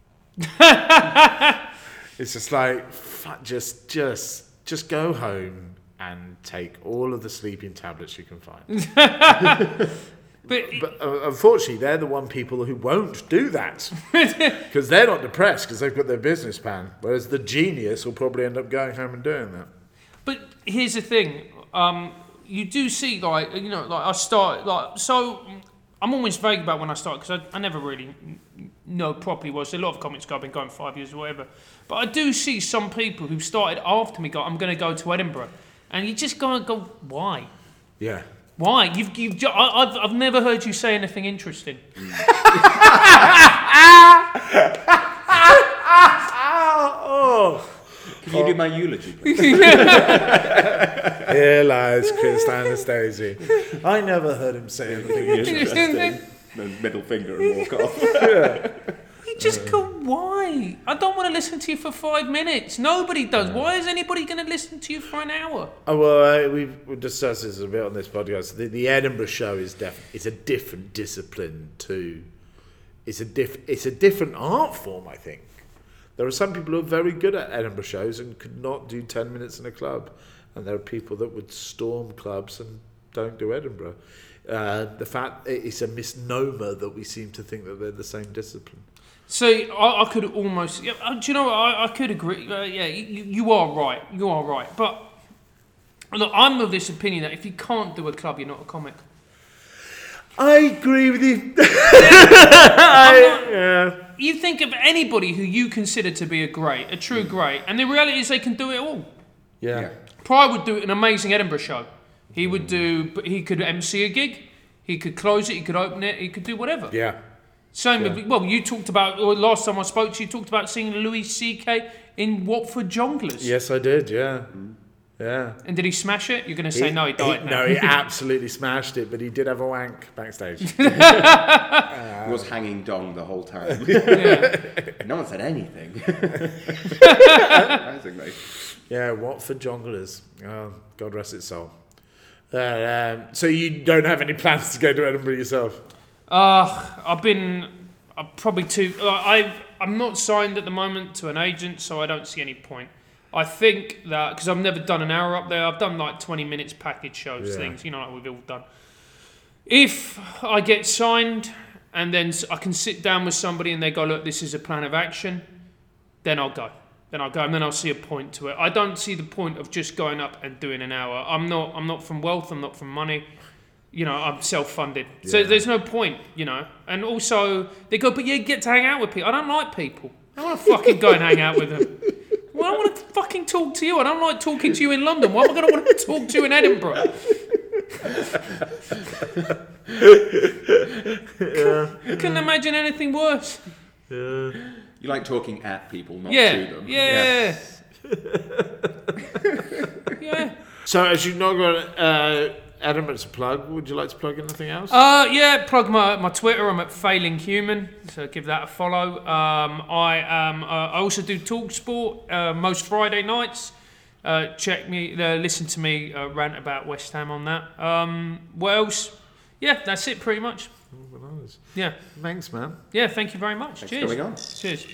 It's just like, fuck, just, just, just go home and take all of the sleeping tablets you can find. But, But uh, unfortunately, they're the one people who won't do that because they're not depressed because they've got their business plan. Whereas the genius will probably end up going home and doing that. but here's the thing. Um, you do see, like, you know, like I start, like, so I'm always vague about when I start because I, I never really know properly what. So a lot of comics go, I've been going five years or whatever. But I do see some people who started after me go, I'm going to go to Edinburgh. And you just go and go, why? Yeah. Why? You've, you've, ju- I, I've, I've never heard you say anything interesting. Oh. Can you do my eulogy, please? Here lies Chris Anastasia. I never heard him say anything interesting. Then middle finger and walk off. You just go, why? I don't want to listen to you for five minutes. Nobody does. Why is anybody going to listen to you for an hour? Oh, well, uh, we've, we've discussed this a bit on this podcast. The, the Edinburgh show is def- it's a different discipline too. It's a diff- it's a different art form, I think. There are some people who are very good at Edinburgh shows and could not do ten minutes in a club, and there are people that would storm clubs and don't do Edinburgh. Uh, the fact it's a misnomer that we seem to think that they're the same discipline. See, I, I could almost. Yeah, uh, do you know what? I, I could agree. Uh, yeah, you, you are right. You are right. But look, I'm of this opinion that if you can't do a club, you're not a comic. I agree with you. I'm not- Yeah. You think of anybody who you consider to be a great, a true great, and the reality is they can do it all. Yeah. Yeah. Pryor would do an amazing Edinburgh show. He would do. He could M C a gig. He could close it. He could open it. He could do whatever. Yeah. Same Yeah. with, well, you talked about, or last time I spoke to you, you talked about seeing Louis C K in Watford Jongleurs. Yes, I did. Yeah. Yeah. And did he smash it? You're going to say, no, he died now. No, he absolutely smashed it, but he did have a wank backstage. He was hanging dong the whole time. Yeah. No one said anything. Surprisingly. Yeah, Watford Jongleurs. Oh, God rest its soul. Uh, um, so you don't have any plans to go to Edinburgh yourself? Uh, I've been uh, probably too. Uh, I've, I'm not signed at the moment to an agent, so I don't see any point. I think that because I've never done an hour up there, I've done like twenty minutes package shows, Yeah. things, you know, like we've all done. If I get signed and then s- I can sit down with somebody and they go, look, this is a plan of action, then I'll go. Then I'll go, and then I'll see a point to it. I don't see the point of just going up and doing an hour. I'm not. I'm not from wealth. I'm not from money. You know, I'm self-funded, so Yeah. there's no point. You know, and also they go, but you get to hang out with people. I don't like people. I don't want to fucking go and hang out with them. Well, I want to fucking talk to you. I don't like talking to you in London. Why am I going to want to talk to you in Edinburgh? Yeah. Couldn't imagine anything worse. Yeah. You like talking at people, not Yeah, to them. yeah, yeah. So as you've not got uh, Edinburgh to plug, would you like to plug anything else? Uh, yeah, plug my, my Twitter. I'm at Failing Human, so give that a follow. Um, I am. Uh, I also do Talk Sport uh, most Friday nights. Uh, check me, uh, listen to me uh, rant about West Ham on that. Um, what else? Yeah, that's it pretty much. Oh, nice. Yeah, Thanks, man. yeah. Thank you very much. Thanks Cheers. for coming on. Cheers.